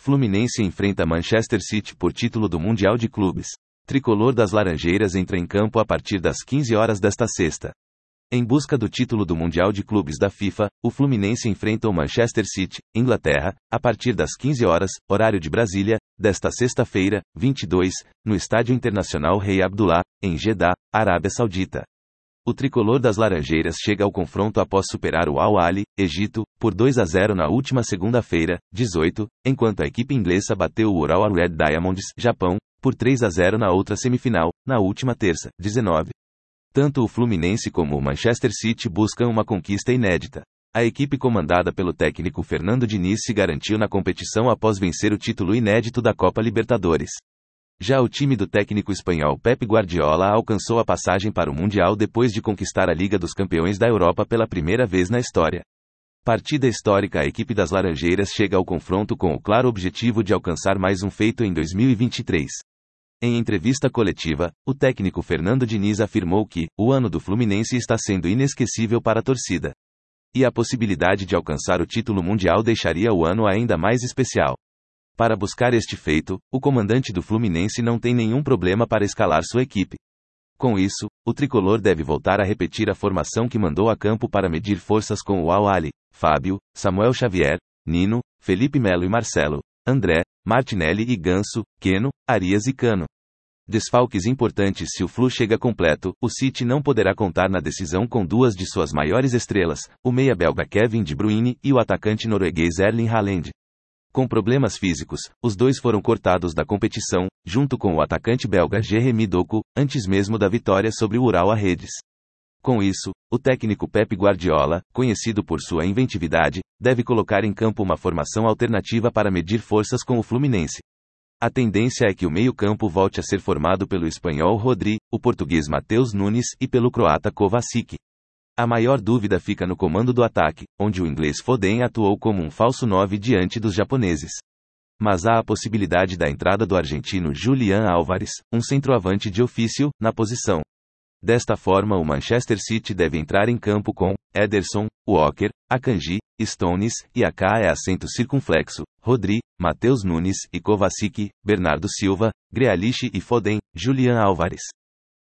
Fluminense enfrenta Manchester City por título do Mundial de Clubes. Tricolor das Laranjeiras entra em campo a partir das 15 horas desta sexta. Em busca do título do Mundial de Clubes da FIFA, o Fluminense enfrenta o Manchester City, Inglaterra, a partir das 15 horas, horário de Brasília, desta sexta-feira, 22, no Estádio Internacional Rei Abdullah, em Jeddah, Arábia Saudita. O tricolor das Laranjeiras chega ao confronto após superar o Al Ahly, Egito, por 2-0 na última segunda-feira, 18, enquanto a equipe inglesa bateu o Urawa Red Diamonds, Japão, por 3-0 na outra semifinal, na última terça, 19. Tanto o Fluminense como o Manchester City buscam uma conquista inédita. A equipe comandada pelo técnico Fernando Diniz se garantiu na competição após vencer o título inédito da Copa Libertadores. Já o time do técnico espanhol Pep Guardiola alcançou a passagem para o Mundial depois de conquistar a Liga dos Campeões da Europa pela primeira vez na história. Partida histórica. A equipe das Laranjeiras chega ao confronto com o claro objetivo de alcançar mais um feito em 2023. Em entrevista coletiva, o técnico Fernando Diniz afirmou que o ano do Fluminense está sendo inesquecível para a torcida. E a possibilidade de alcançar o título mundial deixaria o ano ainda mais especial. Para buscar este feito, o comandante do Fluminense não tem nenhum problema para escalar sua equipe. Com isso, o tricolor deve voltar a repetir a formação que mandou a campo para medir forças com o Al Ahly: Fábio, Samuel Xavier, Nino, Felipe Melo e Marcelo, André, Martinelli e Ganso, Keno, Arias e Cano. Desfalques importantes. Se o Flu chega completo, o City não poderá contar na decisão com duas de suas maiores estrelas, o meia belga Kevin De Bruyne e o atacante norueguês Erling Haaland. Com problemas físicos, os dois foram cortados da competição, junto com o atacante belga Jeremy Doku, antes mesmo da vitória sobre o Urawa Reds. Com isso, o técnico Pep Guardiola, conhecido por sua inventividade, deve colocar em campo uma formação alternativa para medir forças com o Fluminense. A tendência é que o meio-campo volte a ser formado pelo espanhol Rodri, o português Matheus Nunes e pelo croata Kovacic. A maior dúvida fica no comando do ataque, onde o inglês Foden atuou como um falso 9 diante dos japoneses. Mas há a possibilidade da entrada do argentino Julián Álvares, um centroavante de ofício, na posição. Desta forma, o Manchester City deve entrar em campo com Ederson, Walker, Akanji, Stones e acento circunflexo, Rodri, Matheus Nunes e Kovacic, Bernardo Silva, Grealish e Foden, Julián Álvares.